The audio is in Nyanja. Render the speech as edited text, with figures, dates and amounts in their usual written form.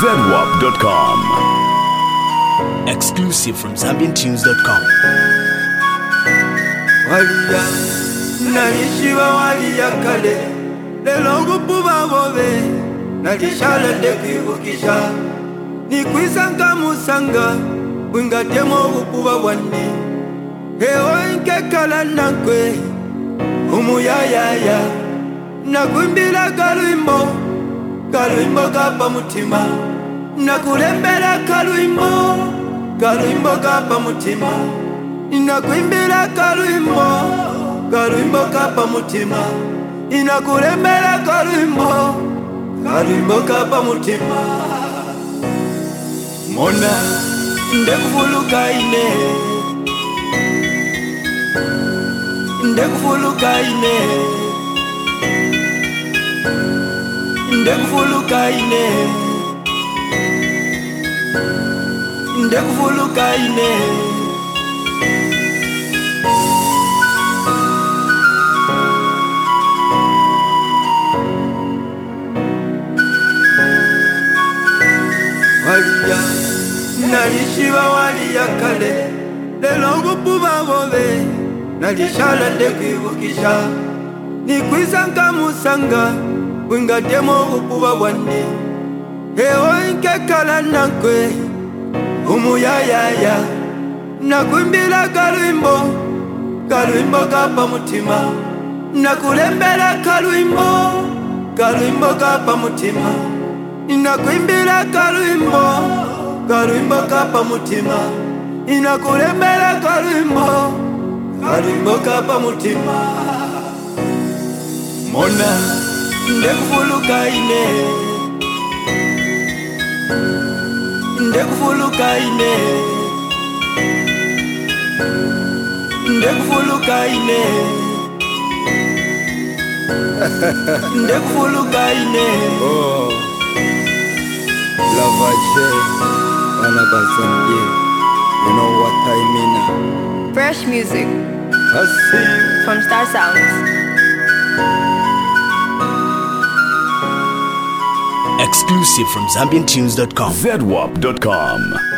ZWAP.com. Exclusive from ZambianTunes.com. Walia, nalishiwa walia kale, lelo ngupuba bobe, nalishala ndekibukisha. Nikwisanga musanga, wingatemo ngupuba wani. Hewa inke kala nankwe, umuyayaya. Nakuimbila kaluimbo, kaluimbo kapa mutima. Nakulembela kaluimbo, kaluimbo kapa mutima. Inakuimbila kaluimbo, kaluimbo kapa mutima. Inakulembela kaluimbo, kaluimbo kapa mutima. Mona ndekufuluka ine, ndekufuluka ine, ndekufuluka ine, ndekufuluka ine. Walia, nalishiwa walia kale, lelo ngupuba bobe, nalishala ndekibukisha. Nikwisanga musanga, wingatemo ngupuba wani. Hewa inke kala nankwe, umuyayaya. Nakuimbila kaluimbo, kaluimbo kapa mutima. Nakulembela kaluimbo, kaluimbo kapa mutima. Inakuimbila kaluimbo, kaluimbo kapa mutima. Inakulembela kaluimbo, kaluimbo kapa mutima. Mona ndekufuluka ine, ndekufuluka ine, ndekufuluka ine, ndekufuluka ine. Oh, Lavache, Anabazambie, you know what I mean. Fresh music I see. from Star Sounds. Exclusive from ZambianTunes.com. ZWAP.com.